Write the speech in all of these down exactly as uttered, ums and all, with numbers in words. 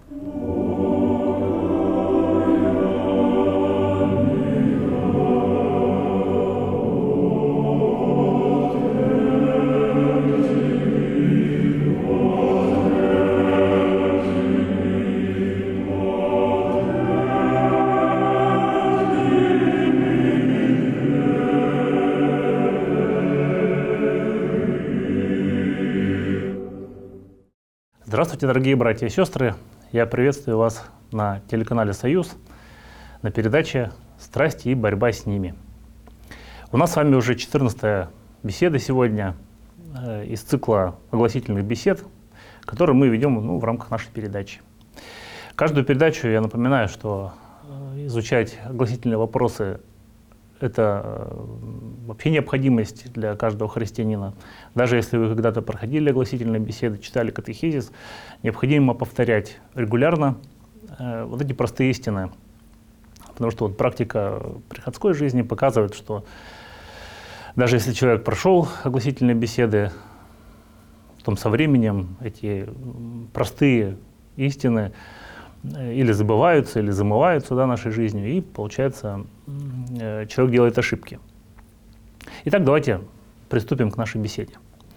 Здравствуйте, дорогие братья и сестры! Я приветствую вас на телеканале «Союз» на передаче «Страсти и борьба с ними». У нас с вами уже четырнадцатая беседа сегодня э, из цикла огласительных бесед, которые мы ведем ну, в рамках нашей передачи. Каждую передачу я напоминаю, что э, изучать огласительные вопросы – это вообще необходимость для каждого христианина. Даже если вы когда-то проходили огласительные беседы, читали катехизис, необходимо повторять регулярно э, вот эти простые истины. Потому что вот практика приходской жизни показывает, что даже если человек прошел огласительные беседы, то со временем эти простые истины или забываются, или замываются да, нашей жизнью, и, получается, человек делает ошибки. Итак, давайте приступим к нашей беседе.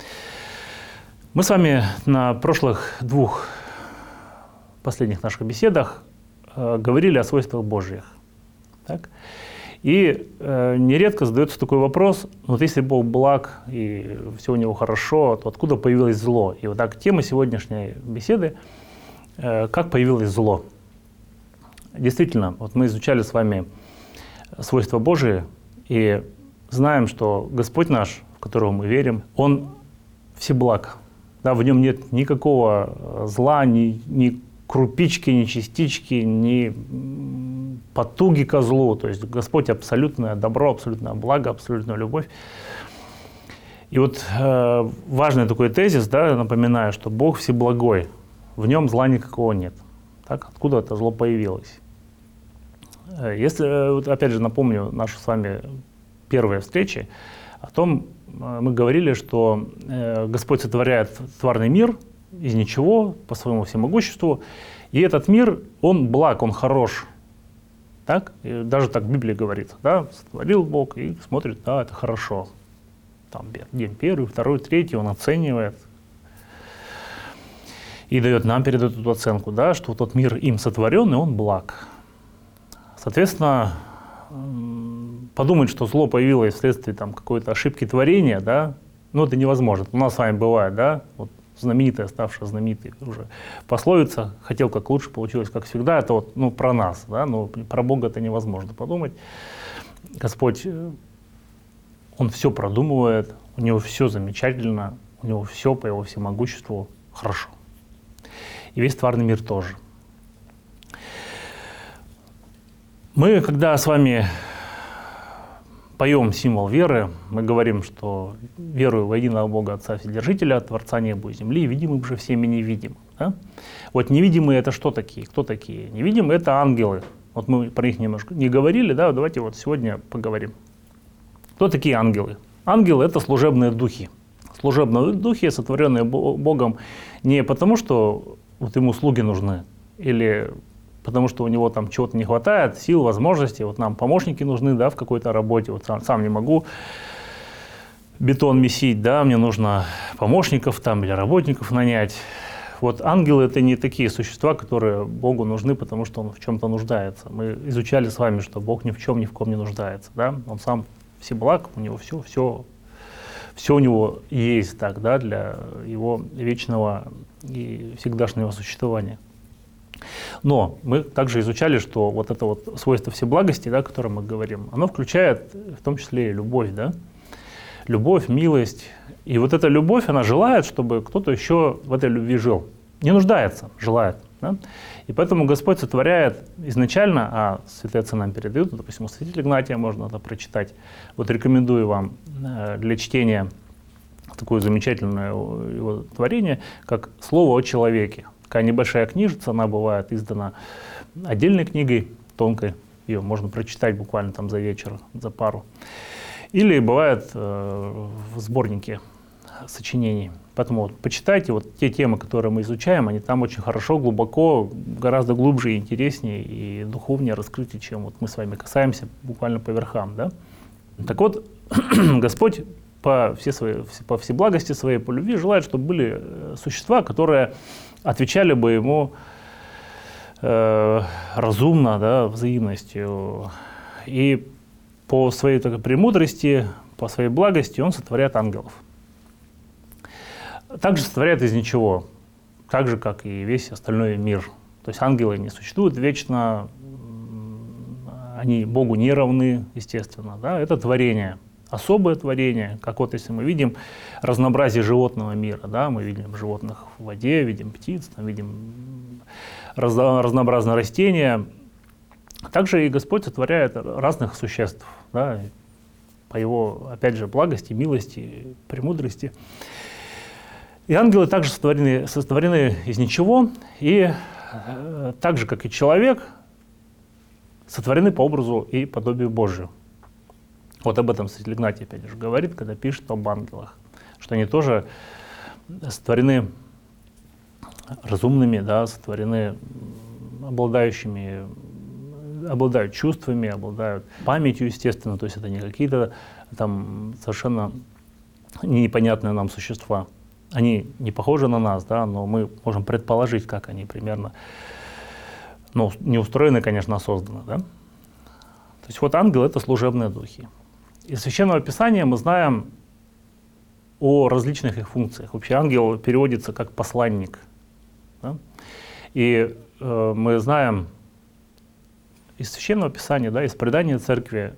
Мы с вами на прошлых двух последних наших беседах э, говорили о свойствах Божьих. Так? И э, нередко задается такой вопрос, вот если Бог благ и все у него хорошо, то откуда появилось зло? И вот так тема сегодняшней беседы – как появилось зло. Действительно, вот мы изучали с вами свойства Божии и знаем, что Господь наш, в которого мы верим, Он всеблаг. Да, в Нем нет никакого зла, ни, ни крупички, ни частички, ни потуги ко злу. То есть Господь абсолютное добро, абсолютное благо, абсолютная любовь. И вот э, важный такой тезис, да, напоминаю, что Бог всеблагой. В нем зла никакого нет. Так? Откуда это зло появилось? Если, вот опять же, напомню нашу с вами первые встречи, о том мы говорили, что Господь сотворяет тварный мир из ничего, по своему всемогуществу, и этот мир, он благ, он хорош. Так? И даже так в Библии говорится, да? Сотворил Бог и смотрит, да, это хорошо. Там день первый, второй, третий, он оценивает. И дает нам, передает эту оценку, да, что тот мир им сотворен, и он благ. Соответственно, подумать, что зло появилось вследствие там, какой-то ошибки творения, да, ну это невозможно. У нас с вами бывает, да, вот знаменитая, ставшая знаменитой уже пословица «хотел как лучше, получилось как всегда», это вот ну, про нас, да, но про Бога это невозможно подумать. Господь, Он все продумывает, у Него все замечательно, у Него все по Его всемогуществу хорошо. И весь тварный мир тоже. Мы, когда с вами поем символ веры, мы говорим, что верую во единого Бога Отца Вседержителя, Творца неба и земли, видимым же всеми невидимым. Да? Вот невидимые это что такие? Кто такие? Невидимые это ангелы. Вот мы про них немножко не говорили, да, давайте вот сегодня поговорим. Кто такие ангелы? Ангелы это служебные духи. Служебные духи, сотворенные Богом не потому, что вот ему слуги нужны, или потому что у него там чего-то не хватает, сил, возможностей, вот нам помощники нужны, да, в какой-то работе, вот сам, сам не могу бетон месить, да, мне нужно помощников там или работников нанять. Вот ангелы это не такие существа, которые Богу нужны, потому что Он в чем-то нуждается. Мы изучали с вами, что Бог ни в чем, ни в ком не нуждается, да, Он сам всеблаг, у Него все, все, все у Него есть так, да, для Его вечного и всегдашнего существования. Но мы также изучали, что вот это вот свойство всеблагости, да, о котором мы говорим, оно включает в том числе и любовь, да? Любовь, милость. И вот эта любовь, она желает, чтобы кто-то еще в этой любви жил. Не нуждается, желает. Да? И поэтому Господь сотворяет изначально, а святые отцы нам передают, допустим, у святителя Игнатия можно это прочитать. Вот рекомендую вам для чтения такое замечательное его творение, как «Слово о человеке». Такая небольшая книжица, она бывает издана отдельной книгой, тонкой, ее можно прочитать буквально там за вечер, за пару. Или бывает э, в сборнике сочинений. Поэтому вот, почитайте вот те темы, которые мы изучаем, они там очень хорошо, глубоко, гораздо глубже и интереснее и духовнее раскрыты, чем вот мы с вами касаемся буквально по верхам. Да? Так вот, Господь по, все свои, по всеблагости своей, по любви желает, чтобы были существа, которые отвечали бы Ему э, разумно, да, взаимностью. И по своей такой премудрости, по своей благости Он сотворяет ангелов. Также сотворяет из ничего, так же, как и весь остальной мир. То есть ангелы не существуют вечно, они Богу не равны, естественно. Да? Это творение, особое творение, как вот если мы видим разнообразие животного мира, да? Мы видим животных в воде, видим птиц, там, видим раз, разнообразные растения. Также и Господь сотворяет разных существ, да? По Его, опять же, благости, милости, премудрости. И ангелы также сотворены, сотворены из ничего, и э, так же, как и человек, сотворены по образу и подобию Божию. Вот об этом святитель Игнатий, опять же, говорит, когда пишет об ангелах, что они тоже сотворены разумными, да, сотворены обладающими, обладают чувствами, обладают памятью, естественно, то есть это не какие-то там совершенно непонятные нам существа. Они не похожи на нас, да, но мы можем предположить, как они примерно, ну, не устроены, конечно, а созданы. Да? То есть вот ангелы — это служебные духи. Из Священного Писания мы знаем о различных их функциях. Вообще ангел переводится как посланник. Да? И э, мы знаем из Священного Писания, да, из предания Церкви,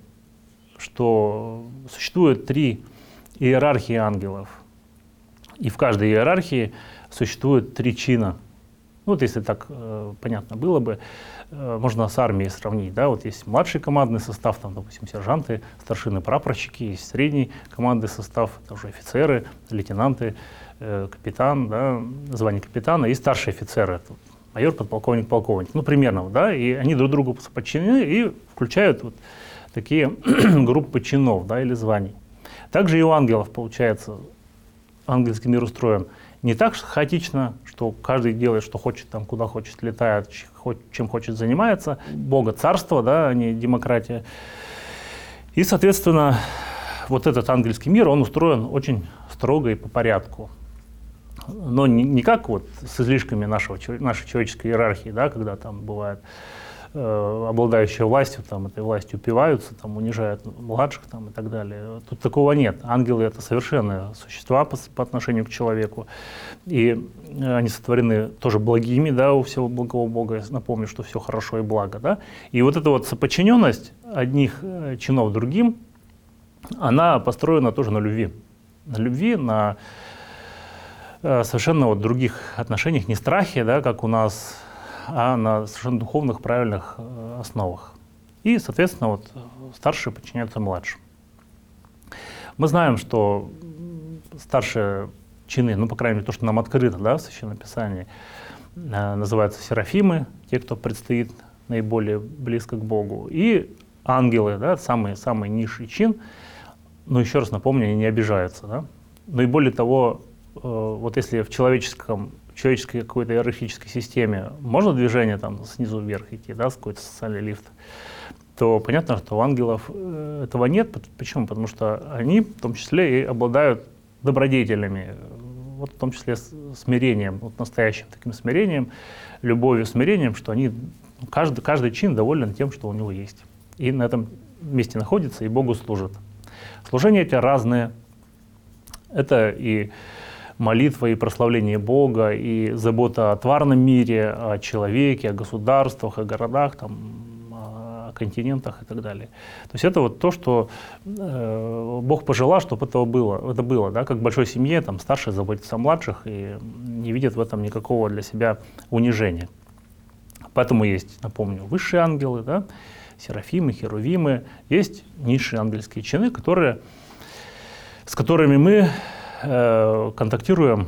что существует три иерархии ангелов. И в каждой иерархии существует три чина. Ну, вот если так э, понятно было бы, э, можно с армией сравнить. Да? Вот есть младший командный состав, там, допустим, сержанты, старшины, прапорщики, есть средний командный состав, это уже офицеры, лейтенанты, э, капитан, да, звание капитана, и старшие офицеры, это майор, подполковник, полковник. Ну, примерно, да, и они друг другу подчинены и включают вот такие группы чинов, да, или званий. Также и у ангелов получается. Ангельский мир устроен не так хаотично, что каждый делает, что хочет, там, куда хочет, летает, чем хочет, занимается. Бога царство, да, а не демократия. И, соответственно, вот этот ангельский мир, он устроен очень строго и по порядку. Но не, не как вот с излишками нашего, нашей человеческой иерархии, да, когда там бывает э, обладающие властью, там, этой властью упиваются, там, унижают младших там, и так далее. Тут такого нет. Ангелы — это совершенные существа по, по отношению к человеку. И они сотворены тоже благими, да, у всего благого Бога. Я напомню, что все хорошо и благо. Да? И вот эта вот соподчиненность одних чинов другим, она построена тоже на любви. На любви, на совершенно вот других отношениях, не страхе, да, как у нас, а на совершенно духовных, правильных э, основах. И, соответственно, вот, старшие подчиняются младшим. Мы знаем, что старшие чины, ну, по крайней мере, то, что нам открыто, да, в Священном Писании, э, называются серафимы, те, кто предстоит наиболее близко к Богу, и ангелы, да, самый, самый низший чин. Но еще раз напомню, они не обижаются. Да? Но и более того, э, вот если в человеческом в человеческой какой-то иерархической системе можно движение там снизу вверх идти, да, с какой-то социальный лифт, то понятно, что у ангелов этого нет. Почему? Потому что они в том числе и обладают добродетелями, вот в том числе смирением, вот настоящим таким смирением, любовью, смирением, что они, каждый, каждый чин доволен тем, что у него есть. И на этом месте находится, и Богу служит. Служения эти разные. Это и молитва, и прославление Бога, и забота о тварном мире, о человеке, о государствах, о городах, там, о континентах и так далее. То есть это вот то, что э, Бог пожелал, чтобы этого было. Это было, да, как в большой семье, там старшие заботятся о младших и не видят в этом никакого для себя унижения. Поэтому есть, напомню, высшие ангелы, да, серафимы, херувимы, есть низшие ангельские чины, которые, с которыми мы э, контактируем,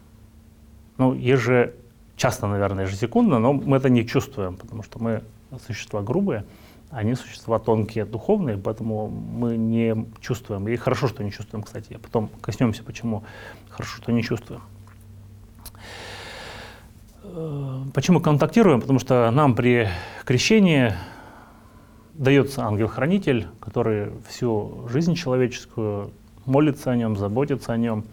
ну, еже, часто, наверное, ежесекундно, но мы это не чувствуем, потому что мы существа грубые, Они существа тонкие, духовные, поэтому мы не чувствуем. И хорошо, что не чувствуем, кстати. А потом коснемся, почему хорошо, что не чувствуем. Почему контактируем? Потому что нам при крещении дается ангел-хранитель, который всю жизнь человеческую молится о нем, заботится о нем.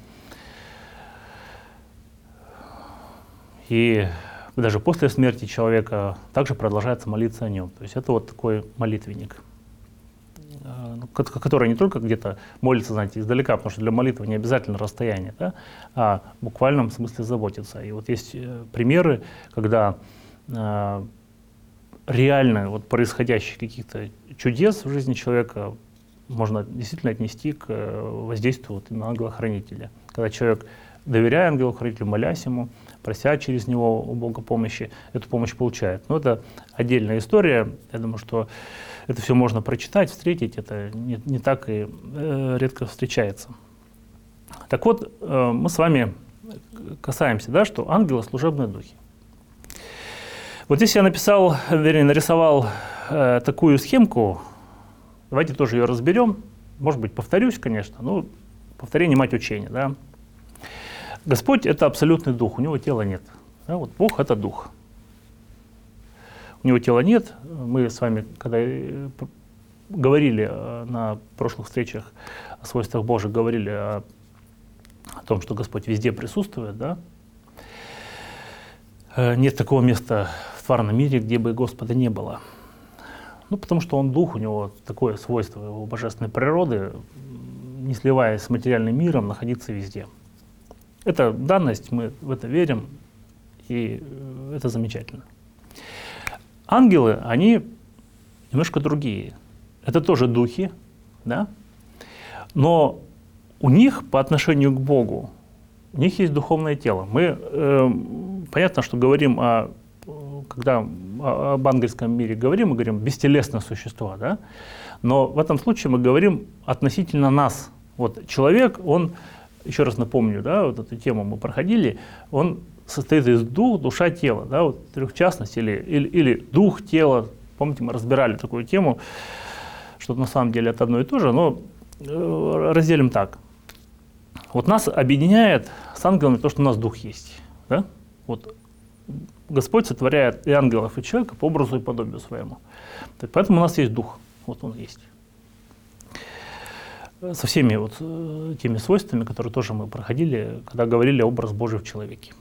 И даже после смерти человека также продолжается молиться о нем. То есть это вот такой молитвенник, который не только где-то молится, знаете, издалека, потому что для молитвы не обязательно расстояние, да, а в буквальном смысле заботится. И вот есть примеры, когда э, реально вот происходящих каких-то чудес в жизни человека можно действительно отнести к воздействию вот на ангела-хранителя. Когда человек, доверяя ангелу-хранителю, молясь ему, прося через него у Бога помощи, эту помощь получает. Но это отдельная история. Я думаю, что это все можно прочитать, встретить. Это не, не так и э, редко встречается. Так вот, э, мы с вами касаемся, да, что ангелы — служебные духи. Вот здесь я написал, вернее, нарисовал э, такую схемку. Давайте тоже ее разберем. Может быть, повторюсь, конечно, но повторение — мать учения, да. Господь — это абсолютный дух, у него тела нет. Да, вот Бог — это дух. У него тела нет. Мы с вами, когда говорили на прошлых встречах о свойствах Божьих, говорили о, о том, что Господь везде присутствует. Да? Нет такого места в тварном мире, где бы Господа не было. Ну, потому что Он дух, у него такое свойство его божественной природы, не сливаясь с материальным миром, находиться везде. Это данность, мы в это верим, и это замечательно. Ангелы, они немножко другие. Это тоже духи, да? Но у них по отношению к Богу, у них есть духовное тело. Мы, э, понятно, что говорим о, когда об ангельском мире говорим, мы говорим бестелесные существа, да? Но в этом случае мы говорим относительно нас. Вот человек, он, еще раз напомню, да, вот эту тему мы проходили, он состоит из дух, душа, тело, да, вот трехчастность или, или, или дух, тело. Помните, мы разбирали такую тему, что на самом деле это одно и то же, но э, разделим так. Вот нас объединяет с ангелами то, что у нас дух есть. Да? Вот Господь сотворяет и ангелов, и человека по образу и подобию своему. Так, поэтому у нас есть дух, вот он есть. Со всеми вот э, теми свойствами, которые тоже мы проходили, когда говорили о образе Божий в человеке.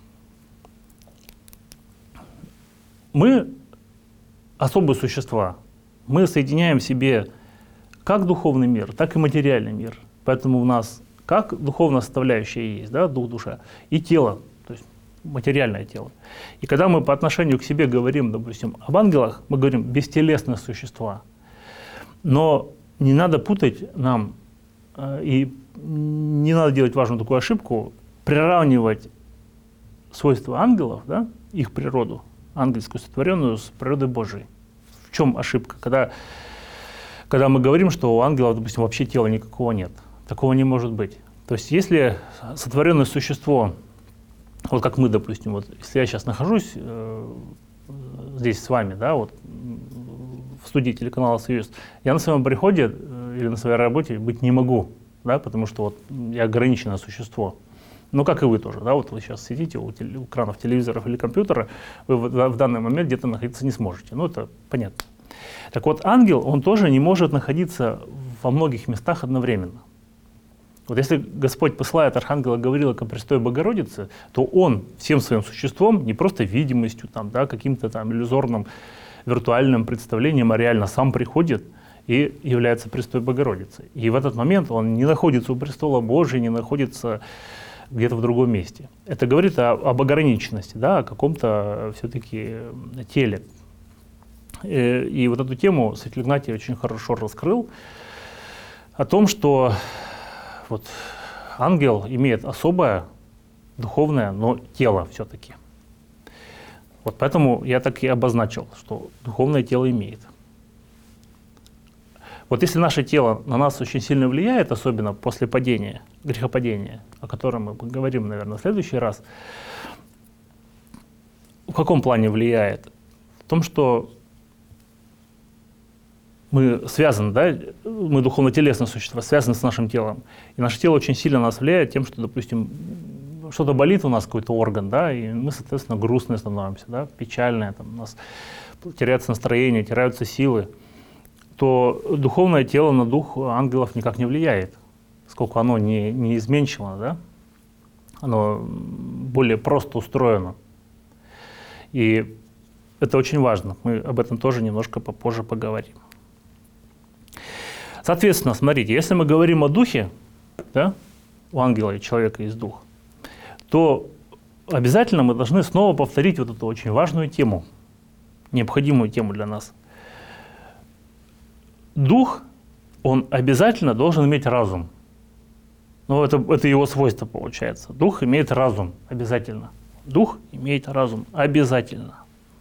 Мы особые существа. Мы соединяем в себе как духовный мир, так и материальный мир. Поэтому у нас как духовная составляющая есть, да, дух, душа, и тело, то есть материальное тело. И когда мы по отношению к себе говорим, допустим, об ангелах, мы говорим бестелесные существа. Но не надо путать нам, э, и не надо делать важную такую ошибку, приравнивать свойства ангелов, да, их природу, ангельскую сотворенную, с природой Божией. В чем ошибка? Когда, когда мы говорим, что у ангелов, допустим, вообще тела никакого нет. Такого не может быть. То есть если сотворенное существо, вот как мы, допустим, вот если я сейчас нахожусь э, здесь с вами, да, вот в студии телеканала «Союз», я на своем приходе э, или на своей работе быть не могу, да, потому что вот я ограниченное существо. Ну, как и вы тоже, да, вот вы сейчас сидите у, теле, у экранов телевизоров или компьютера, вы в, в данный момент где-то находиться не сможете, ну, это понятно. Так вот, ангел, он тоже не может находиться во многих местах одновременно. Вот если Господь посылает архангела Гавриила ко Престой Богородице, то он всем своим существом, не просто видимостью, там, да, каким-то там иллюзорным, виртуальным представлением, а реально сам приходит и является Престой Богородицей. И в этот момент он не находится у престола Божия, не находится где-то в другом месте. Это говорит о, об ограниченности, да, о каком-то все-таки теле. И, и вот эту тему святитель Игнатий очень хорошо раскрыл, о том, что вот ангел имеет особое духовное, но тело все-таки. Вот поэтому я так и обозначил, что духовное тело имеет. Вот если наше тело на нас очень сильно влияет, особенно после падения, грехопадения, о котором мы поговорим, наверное, в следующий раз, в каком плане влияет? В том, что мы связаны, да, мы духовно-телесные существа, связаны с нашим телом. И наше тело очень сильно на нас влияет тем, что, допустим, что-то болит у нас, какой-то орган, да, и мы, соответственно, грустные становимся, да, печальные, там, у нас теряется настроение, теряются силы, то духовное тело на дух ангелов никак не влияет, сколько оно не, не изменчиво, да, оно более просто устроено. И это очень важно, мы об этом тоже немножко попозже поговорим. Соответственно, смотрите, если мы говорим о духе, да, у ангела и человека есть дух, то обязательно мы должны снова повторить вот эту очень важную тему, необходимую тему для нас. Дух, он обязательно должен иметь разум. Ну, это, это его свойство получается. Дух имеет разум обязательно. Дух имеет разум обязательно.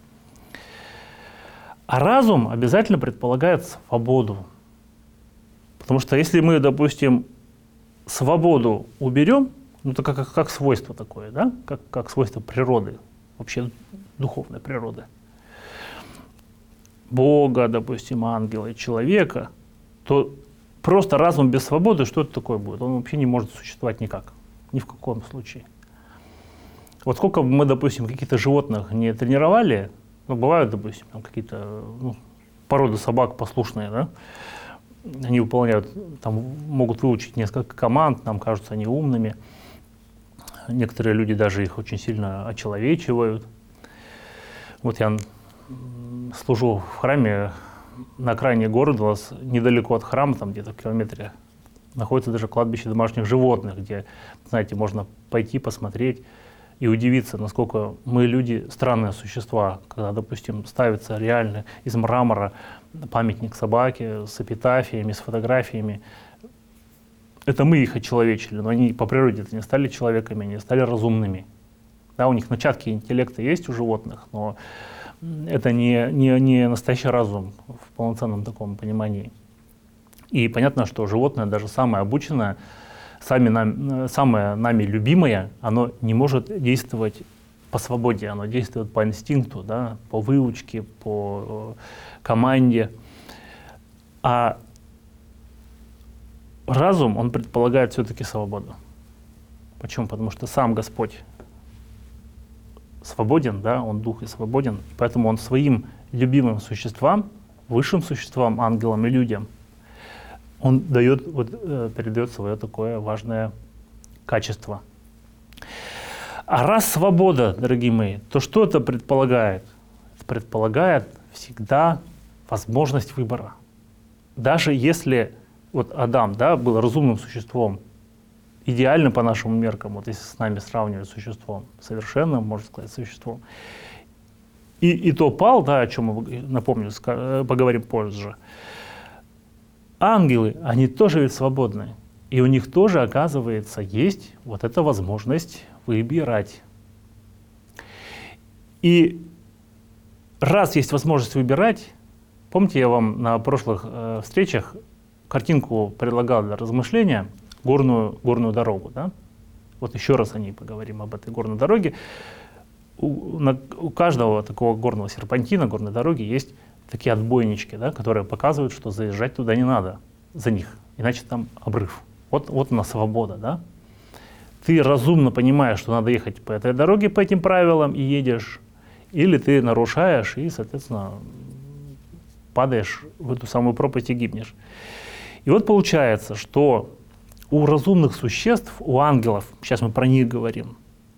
А разум обязательно предполагает свободу. Потому что если мы, допустим, свободу уберем, ну это как, как, как свойство такое, да? Как, как свойство природы, вообще духовной природы. Бога, допустим, ангела и человека, то просто разум без свободы, что это такое будет? Он вообще не может существовать никак, ни в каком случае. Вот сколько бы мы, допустим, каких-то животных не тренировали, ну, бывают, допустим, там какие-то ну, породы собак послушные, да? Они выполняют, там могут выучить несколько команд, нам кажутся они умными. Некоторые люди даже их очень сильно очеловечивают. Вот я служу в храме на окраине города, у нас недалеко от храма, там где-то в километре, находится даже кладбище домашних животных, где, знаете, можно пойти посмотреть и удивиться, насколько мы, люди, странные существа, когда, допустим, ставится реально из мрамора памятник собаке с эпитафиями, с фотографиями. Это мы их очеловечили, но они по природе не стали человеками, они стали разумными. Да, у них начатки интеллекта есть у животных, но это не, не, не настоящий разум в полноценном таком понимании. И понятно, что животное, даже самое обученное, сами нам, самое нами любимое, оно не может действовать по свободе, оно действует по инстинкту, да, по выучке, по команде. А разум, он предполагает все-таки свободу. Почему? Потому что сам Господь свободен, да, он дух и свободен, поэтому он своим любимым существам, высшим существам, ангелам и людям, он дает, вот, передает свое такое важное качество. А раз свобода, дорогие мои, то что это предполагает? Это предполагает всегда возможность выбора. Даже если вот Адам, да, был разумным существом, идеально по нашим меркам, вот если с нами сравнивать с существом, совершенным, можно сказать, существом, и, и то пал, да, о чем мы, напомню, поговорим позже, ангелы, они тоже ведь свободны, и у них тоже, оказывается, есть вот эта возможность выбирать. И раз есть возможность выбирать, помните, я вам на прошлых э, встречах картинку предлагал для размышления, горную, горную дорогу, да? Вот еще раз о ней поговорим, об этой горной дороге. У, на, у каждого такого горного серпантина, горной дороги есть такие отбойнички, да, которые показывают, что заезжать туда не надо за них, иначе там обрыв. Вот, вот она свобода, да? Ты разумно понимаешь, что надо ехать по этой дороге, по этим правилам, и едешь, или ты нарушаешь и, соответственно, падаешь в эту самую пропасть и гибнешь. И вот получается, что у разумных существ, у ангелов, сейчас мы про них говорим,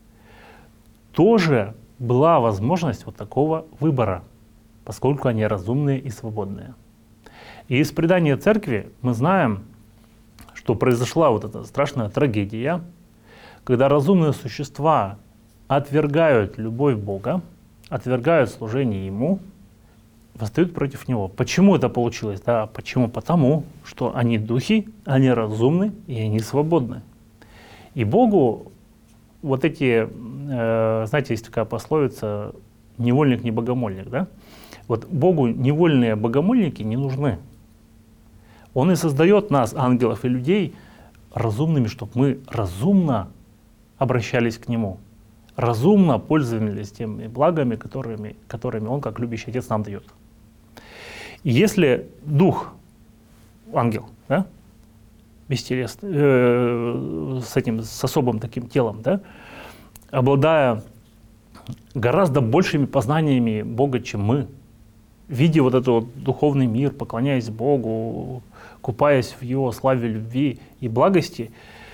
тоже была возможность вот такого выбора, поскольку они разумные и свободные. И из предания церкви мы знаем, что произошла вот эта страшная трагедия, когда разумные существа отвергают любовь Бога, отвергают служение Ему, восстают против Него. Почему это получилось? Да, почему? Потому что они духи, они разумны и они свободны. И Богу вот эти, э, знаете, есть такая пословица «невольник, не богомольник», да? Вот Богу невольные богомольники не нужны. Он и создает нас, ангелов и людей, разумными, чтобы мы разумно обращались к Нему, разумно пользовались теми благами, которыми, которыми Он, как любящий Отец, нам дает. И если дух, ангел, да, бестелесный, э, с этим, с особым таким телом, да, обладая гораздо большими познаниями Бога, чем мы, видя вот этот вот духовный мир, поклоняясь Богу, купаясь в Его славе, любви и благости,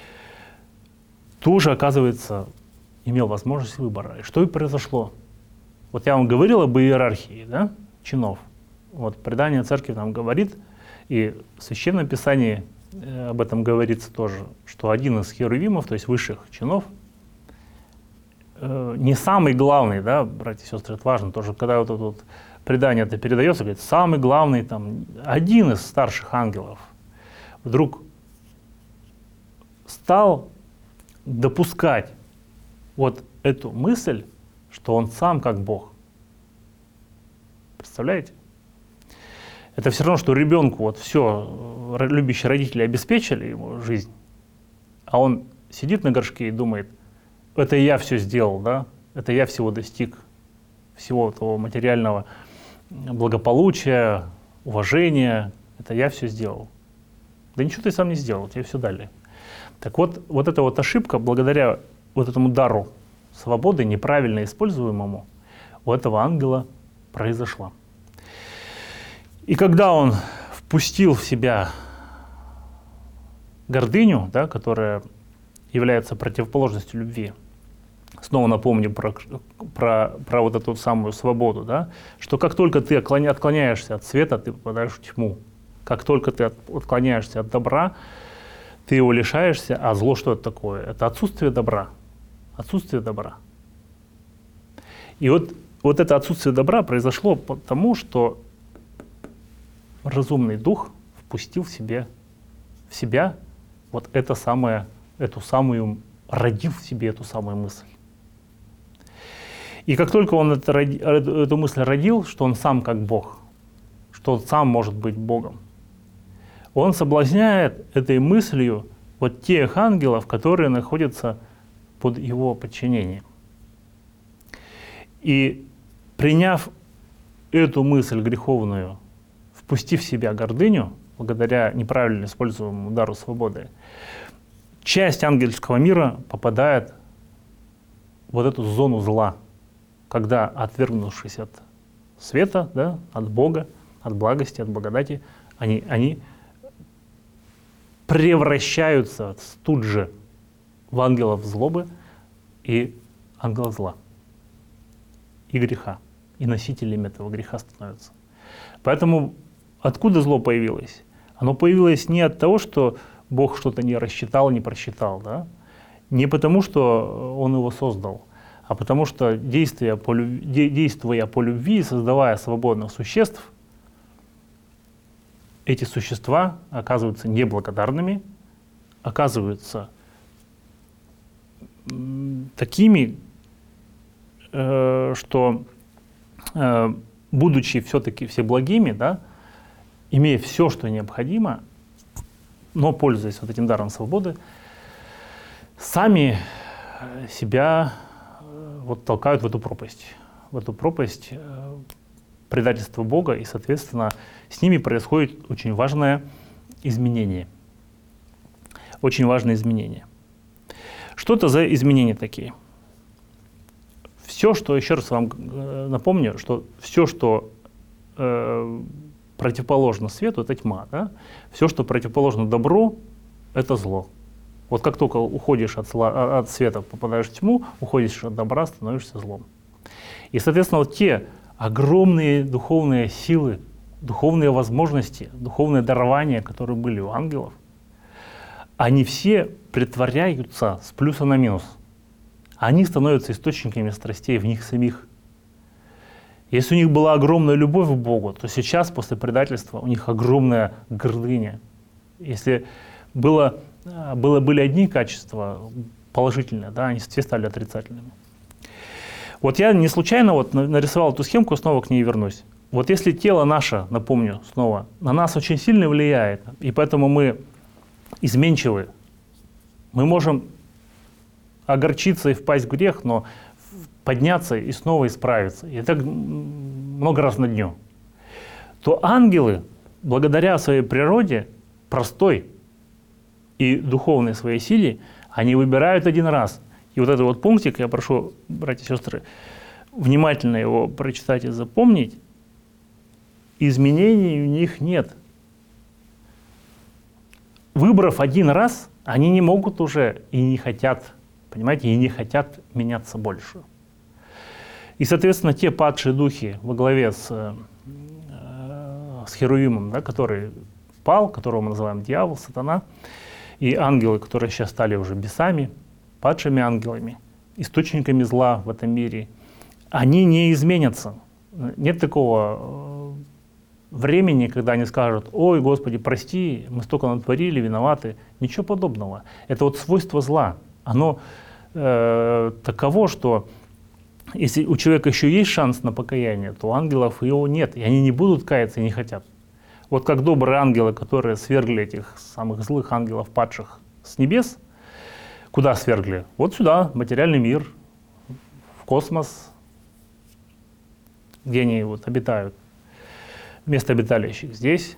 тоже, оказывается, имел возможность выбора. И что и произошло. Вот я вам говорил об иерархии, да, чинов. Вот предание церкви нам говорит, и в Священном Писании об этом говорится тоже, что один из херувимов, то есть высших чинов, э, не самый главный, да, братья и сестры, это важно, тоже, когда вот это вот предание это передается, говорит, самый главный, там, один из старших ангелов вдруг стал допускать вот эту мысль, что он сам как Бог. Представляете? Это все равно, что ребенку вот все, любящие родители обеспечили ему жизнь, а он сидит на горшке и думает, это я все сделал, да? Это я всего достиг, всего того материального благополучия, уважения, это я все сделал. Да ничего ты сам не сделал, тебе все дали. Так вот, вот эта вот ошибка, благодаря вот этому дару свободы, неправильно используемому, у этого ангела произошла. И когда он впустил в себя гордыню, да, которая является противоположностью любви, снова напомню про, про, про вот эту самую свободу, да, что как только ты отклоняешься от света, ты попадаешь в тьму. Как только ты отклоняешься от добра, ты его лишаешься, а зло что это такое? Это отсутствие добра. Отсутствие добра. И вот, вот это отсутствие добра произошло потому, что разумный дух впустил в, себе, в себя вот это самое, эту самую, родил в себе эту самую мысль. И как только он это, эту мысль родил, что он сам как Бог, что он сам может быть Богом, он соблазняет этой мыслью вот тех ангелов, которые находятся под его подчинением. И приняв эту мысль греховную, впустив в себя гордыню, благодаря неправильно используемому дару свободы, часть ангельского мира попадает в вот эту зону зла, когда, отвергнувшись от света, да, от Бога, от благости, от благодати, они, они превращаются тут же в ангелов злобы и ангелов зла, и греха, и носителями этого греха становятся. Поэтому откуда зло появилось? Оно появилось не от того, что Бог что-то не рассчитал, не просчитал, да? Не потому, что Он его создал, а потому что, действуя по любви, действуя по любви, создавая свободных существ, эти существа оказываются неблагодарными, оказываются такими, э, что, э, будучи все-таки всеблагими, да, имея все, что необходимо, но пользуясь вот этим даром свободы, сами себя вот толкают в эту пропасть, в эту пропасть э, предательства Бога, и, соответственно, с ними происходит очень важное изменение. Очень важное изменение. Что это за изменения такие? Все, что, еще раз вам э, напомню, что все, что э, противоположно свету, это тьма. Да? Все, что противоположно добру, это зло. Вот как только уходишь от, от света, попадаешь в тьму, уходишь от добра, становишься злом. И, соответственно, вот те огромные духовные силы, духовные возможности, духовные дарования, которые были у ангелов, они все претворяются с плюса на минус. Они становятся источниками страстей в них самих. Если у них была огромная любовь к Богу, то сейчас, после предательства, у них огромная гордыня. Если было, было, были одни качества положительные, да, они все стали отрицательными. Вот я не случайно вот нарисовал эту схемку, снова к ней вернусь. Вот если тело наше, напомню снова, на нас очень сильно влияет, и поэтому мы изменчивы, мы можем огорчиться и впасть в грех, но подняться и снова исправиться. И так много раз на дню. то ангелы, благодаря своей природе, простой и духовной своей силе, они выбирают один раз. И вот этот вот пунктик, я прошу, братья и сестры, внимательно его прочитать и запомнить, изменений у них нет. Выбрав один раз, они не могут уже и не хотят, понимаете, и не хотят меняться больше. И, соответственно, те падшие духи во главе с, э, с Херувимом, да, который пал, которого мы называем дьявол, сатана, и ангелы, которые сейчас стали уже бесами, падшими ангелами, источниками зла в этом мире, они не изменятся. Нет такого времени, когда они скажут: ой, Господи, прости, мы столько натворили, виноваты. Ничего подобного. Это вот свойство зла. Оно э, таково, что если у человека еще есть шанс на покаяние, то у ангелов его нет, и они не будут каяться и не хотят. Вот как добрые ангелы, которые свергли этих самых злых ангелов, падших с небес, куда свергли? Вот сюда, в материальный мир, в космос, где они вот обитают, место обиталищих здесь.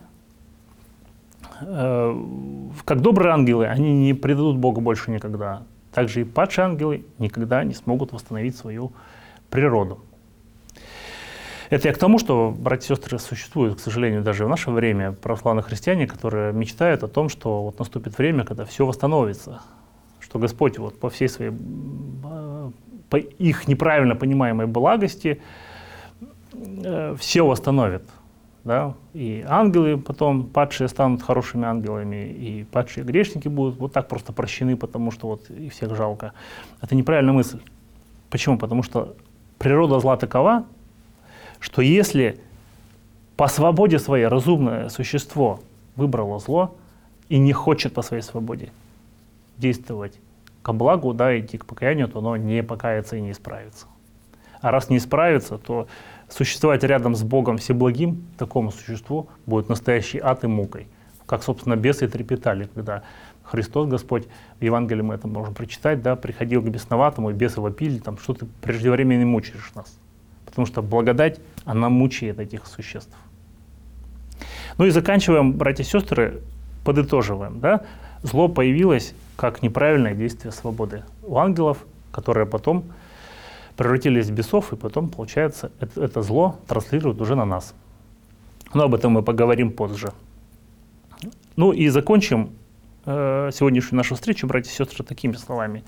Как добрые ангелы, они не предадут Богу больше никогда. Также и падшие ангелы никогда не смогут восстановить свою природу. Это я к тому, что, братья и сестры, существуют, к сожалению, даже в наше время православные христиане, которые мечтают о том, что вот наступит время, когда все восстановится, что Господь вот по всей своей, по их неправильно понимаемой благости э, все восстановит. Да? И ангелы потом, падшие, станут хорошими ангелами, и падшие грешники будут вот так просто прощены, потому что вот и всех жалко. Это неправильная мысль. Почему? Потому что природа зла такова, что если по свободе своей разумное существо выбрало зло и не хочет по своей свободе действовать ко благу, да, идти к покаянию, то оно не покается и не исправится. А раз не исправится, то существовать рядом с Богом Всеблагим такому существу будет настоящий ад и мукой. Как, собственно, бесы трепетали, когда Христос, Господь, в Евангелии мы это можем прочитать, да, приходил к бесноватому, и бесы вопили, там, что ты преждевременно мучаешь нас. Потому что благодать, она мучает этих существ. Ну и заканчиваем, братья и сестры, подытоживаем. Да? Зло появилось как неправильное действие свободы у ангелов, которые потом превратились в бесов, и потом, получается, это, это зло транслирует уже на нас. Но об этом мы поговорим позже. Ну и закончим э, сегодняшнюю нашу встречу, братья и сестры, такими словами.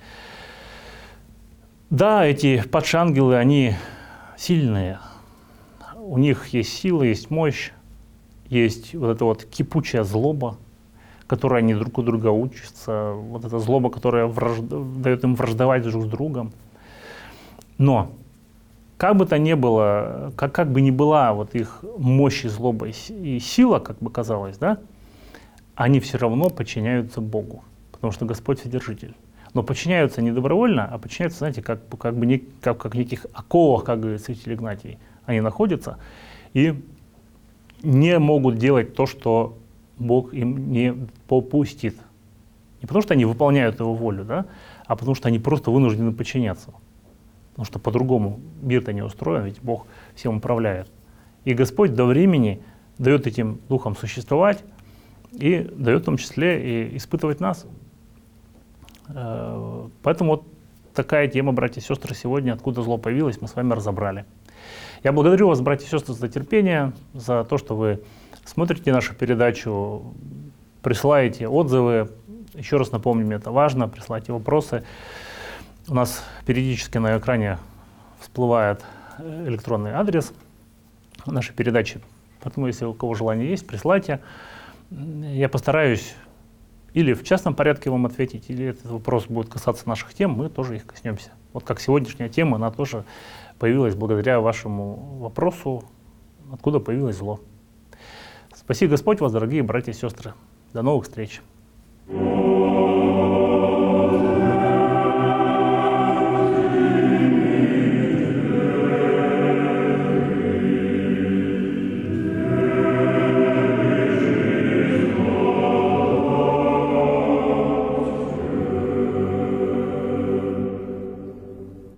Да, эти падшие ангелы, они сильные, у них есть сила, есть мощь, есть вот эта вот кипучая злоба, которой они друг у друга учатся, вот эта злоба, которая вражд... дает им враждовать друг с другом. Но как бы то ни было, как, как бы ни была вот их мощь и злоба и сила, как бы казалось, да, они все равно подчиняются Богу, потому что Господь Вседержитель. Но подчиняются не добровольно, а подчиняются, знаете, как, как бы не, как, как в неких оковах, как говорит святитель Игнатий. Они находятся и не могут делать то, что Бог им не попустит. Не потому что они выполняют Его волю, да, а потому что они просто вынуждены подчиняться. Потому что по-другому мир-то не устроен, ведь Бог всем управляет. И Господь до времени дает этим духам существовать и дает в том числе и испытывать нас. Поэтому вот такая тема, братья и сестры, сегодня, откуда зло появилось, мы с вами разобрали. Я благодарю вас, братья и сестры, за терпение, за то, что вы смотрите нашу передачу, присылаете отзывы. Еще раз напомним, это важно, присылайте вопросы. У нас периодически на экране всплывает электронный адрес нашей передачи. Поэтому, если у кого желание есть, присылайте. Я постараюсь или в частном порядке вам ответить, или этот вопрос будет касаться наших тем, мы тоже их коснемся. Вот как сегодняшняя тема, она тоже появилась благодаря вашему вопросу, откуда появилось зло. Спаси Господь вас, дорогие братья и сестры. До новых встреч.